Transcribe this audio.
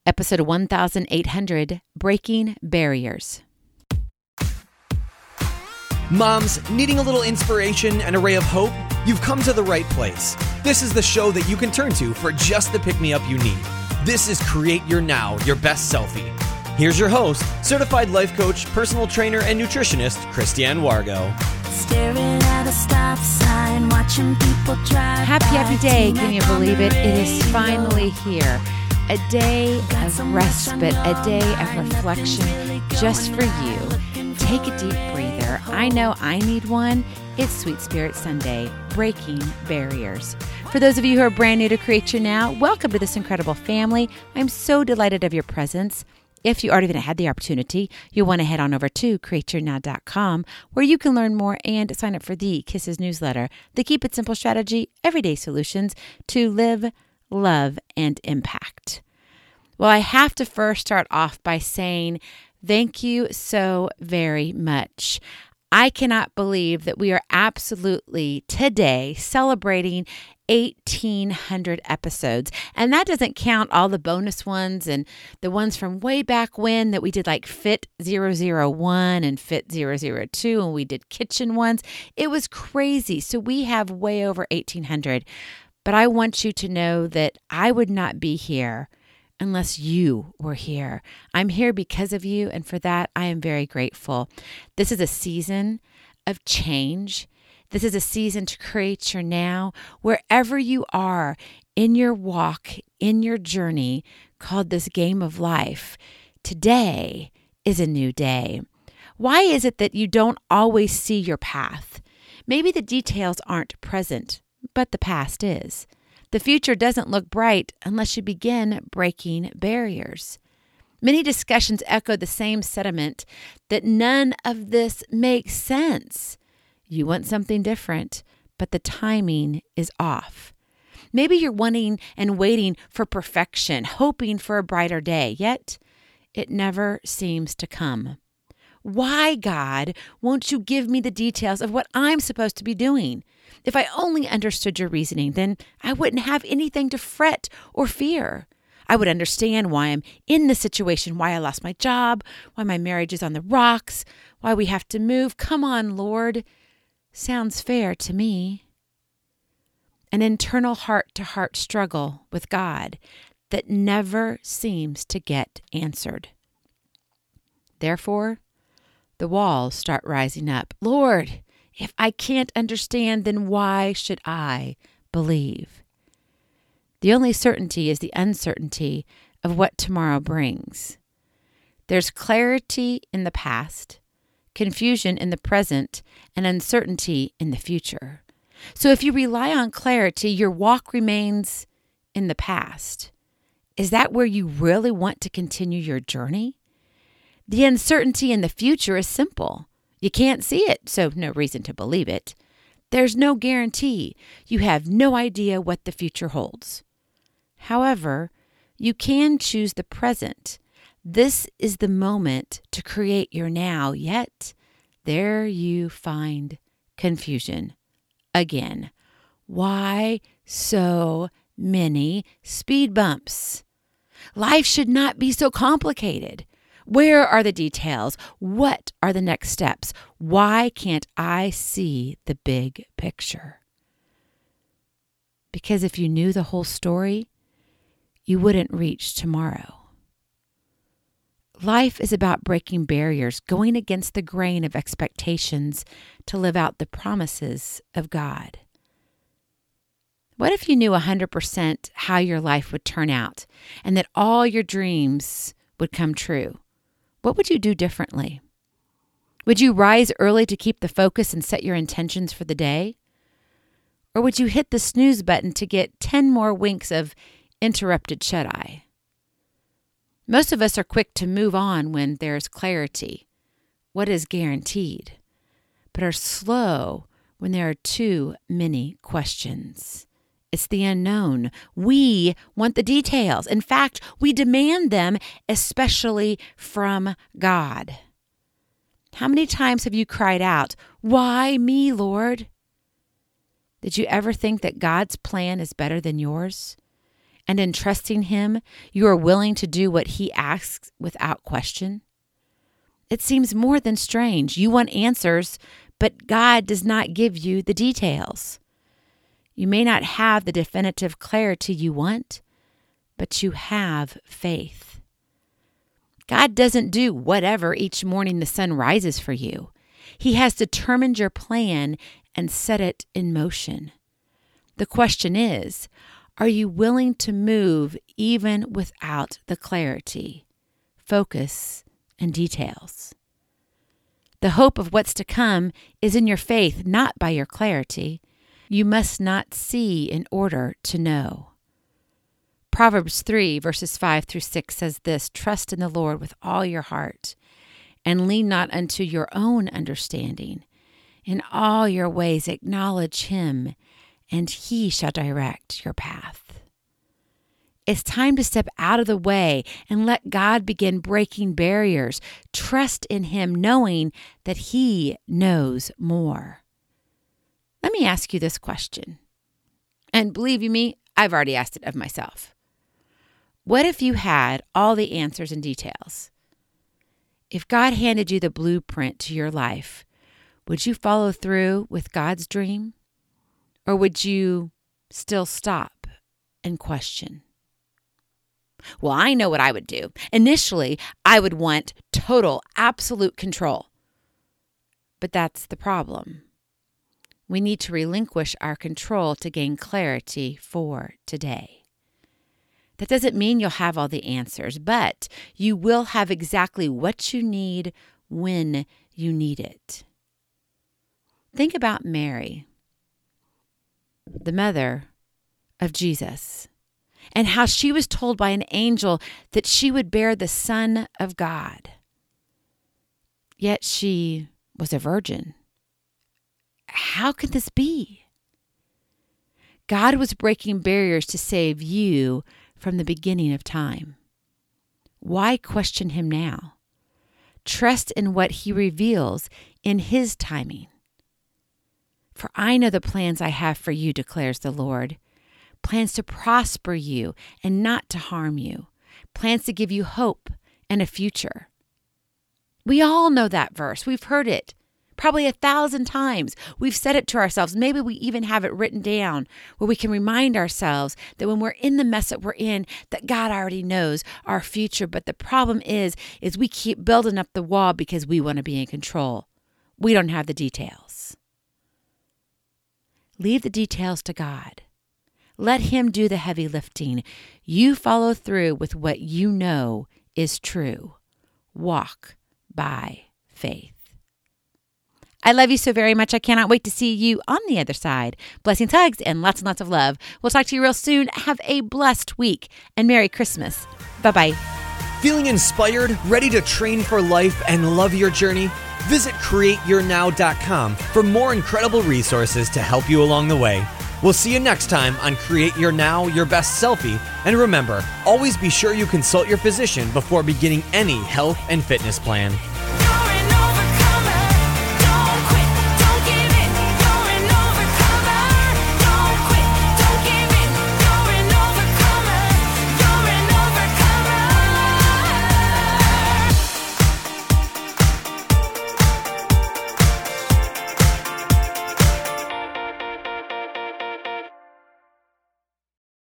Episode 1800, Breaking Barriers. Moms, needing a little inspiration and a ray of hope? You've come to the right place. This is the show that you can turn to for just the pick-me-up you need. This is Create Your Now, Your Best Selfie. Here's your host, certified life coach, personal trainer, and nutritionist, Christiane Wargo. Staring at a stop sign, watching people drive. Happy day. Can you believe it? It is finally here. A day of respite, a day of reflection just for you. Take a deep breather. I know I need one. It's Sweet Spirit Sunday, Breaking Barriers. For those of you who are brand new to Create Your Now, welcome to this incredible family. I'm so delighted of your presence. If you already haven't had the opportunity, you'll want to head on over to createyournow.com, where you can learn more and sign up for the Kisses newsletter, the Keep It Simple strategy, everyday solutions to live, love, and impact. Well, I have to first start off by saying thank you so very much. I cannot believe that we are absolutely today celebrating 1,800 episodes. And that doesn't count all the bonus ones and the ones from way back when that we did, like Fit 001 and Fit 002, and we did kitchen ones. It was crazy. So we have way over 1,800. But I want you to know that I would not be here unless you were here. I'm here because of you, and for that, I am very grateful. This is a season of change. This is a season to create your now, wherever you are in your walk, in your journey called this game of life. Today is a new day. Why is it that you don't always see your path? Maybe the details aren't present, but the past is. The future doesn't look bright unless you begin breaking barriers. Many discussions echo the same sentiment that none of this makes sense. You want something different, but the timing is off. Maybe you're wanting and waiting for perfection, hoping for a brighter day, yet it never seems to come. Why, God, won't you give me the details of what I'm supposed to be doing? If I only understood your reasoning, then I wouldn't have anything to fret or fear. I would understand why I'm in this situation, why I lost my job, why my marriage is on the rocks, why we have to move. Come on, Lord. Sounds fair to me. An internal heart-to-heart struggle with God that never seems to get answered. Therefore, the walls start rising up. Lord, if I can't understand, then why should I believe? The only certainty is the uncertainty of what tomorrow brings. There's clarity in the past, confusion in the present, and uncertainty in the future. So if you rely on clarity, your walk remains in the past. Is that where you really want to continue your journey? The uncertainty in the future is simple. You can't see it, so no reason to believe it. There's no guarantee. You have no idea what the future holds. However, you can choose the present. This is the moment to create your now, yet there you find confusion. Again, why so many speed bumps? Life should not be so complicated. Where are the details? What are the next steps? Why can't I see the big picture? Because if you knew the whole story, you wouldn't reach tomorrow. Life is about breaking barriers, going against the grain of expectations to live out the promises of God. What if you knew 100% how your life would turn out and that all your dreams would come true? What would you do differently? Would you rise early to keep the focus and set your intentions for the day? Or would you hit the snooze button to get 10 more winks of interrupted shut-eye? Most of us are quick to move on when there's clarity, what is guaranteed, but are slow when there are too many questions. It's the unknown. We want the details. In fact, we demand them, especially from God. How many times have you cried out, "Why me, Lord?" Did you ever think that God's plan is better than yours? and in trusting Him, you are willing to do what He asks without question? It seems more than strange. You want answers, but God does not give you the details. You may not have the definitive clarity you want, but you have faith. God doesn't do whatever each morning the sun rises for you. He has determined your plan and set it in motion. The question is, are you willing to move even without the clarity, focus, and details? The hope of what's to come is in your faith, not by your clarity. You must not see in order to know. Proverbs 3, verses 5 through 6 says this, "Trust in the Lord with all your heart, and lean not unto your own understanding. In all your ways acknowledge Him, and He shall direct your path." It's time to step out of the way and let God begin breaking barriers. Trust in Him, knowing that He knows more. Let me ask you this question. And believe you me, I've already asked it of myself. What if you had all the answers and details? If God handed you the blueprint to your life, would you follow through with God's dream? Or would you still stop and question? Well, I know what I would do. Initially, I would want total, absolute control. But that's the problem. We need to relinquish our control to gain clarity for today. That doesn't mean you'll have all the answers, but you will have exactly what you need when you need it. Think about Mary, the mother of Jesus, and how she was told by an angel that she would bear the Son of God. Yet she was a virgin. How could this be? God was breaking barriers to save you from the beginning of time. Why question Him now? Trust in what He reveals in His timing. For I know the plans I have for you, declares the Lord. Plans to prosper you and not to harm you. Plans to give you hope and a future. We all know that verse. We've heard it probably 1,000 times. We've said it to ourselves. Maybe we even have it written down where we can remind ourselves that when we're in the mess that we're in, that God already knows our future. But the problem is we keep building up the wall because we want to be in control. We don't have the details. Leave the details to God. Let Him do the heavy lifting. You follow through with what you know is true. Walk by faith. I love you so very much. I cannot wait to see you on the other side. Blessings, hugs, and lots of love. We'll talk to you real soon. Have a blessed week and Merry Christmas. Bye-bye. Feeling inspired, ready to train for life and love your journey? Visit CreateYourNow.com for more incredible resources to help you along the way. We'll see you next time on Create Your Now, Your Best Selfie. And remember, always be sure you consult your physician before beginning any health and fitness plan.